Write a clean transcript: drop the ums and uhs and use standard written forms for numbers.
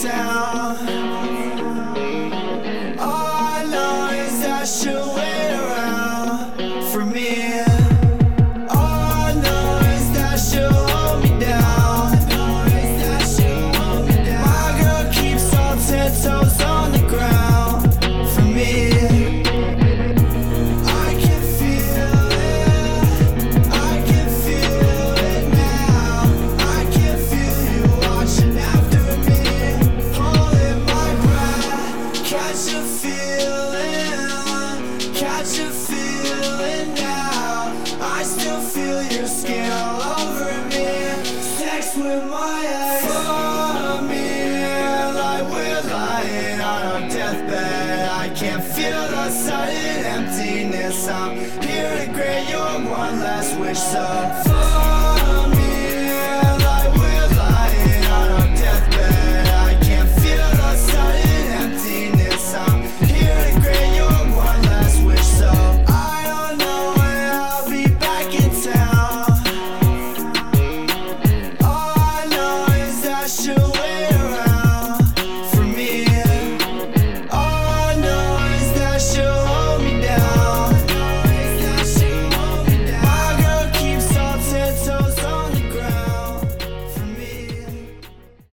town. All I know is that she'll wait around for me. All I know is that she'll hold me down. My girl keeps all 10 toes on the ground for me. Catch a feeling now. I still feel your skin all over me. Sex with my ex for me, like we're lying on our deathbed. I can't feel the sudden emptiness. I'm here to grant your one last wish. So for me, like we're lying on our deathbed. I can't feel the sudden emptiness. I'm here to grant your one last wish. So I don't know when I'll be back in town. All I know is that she'll wait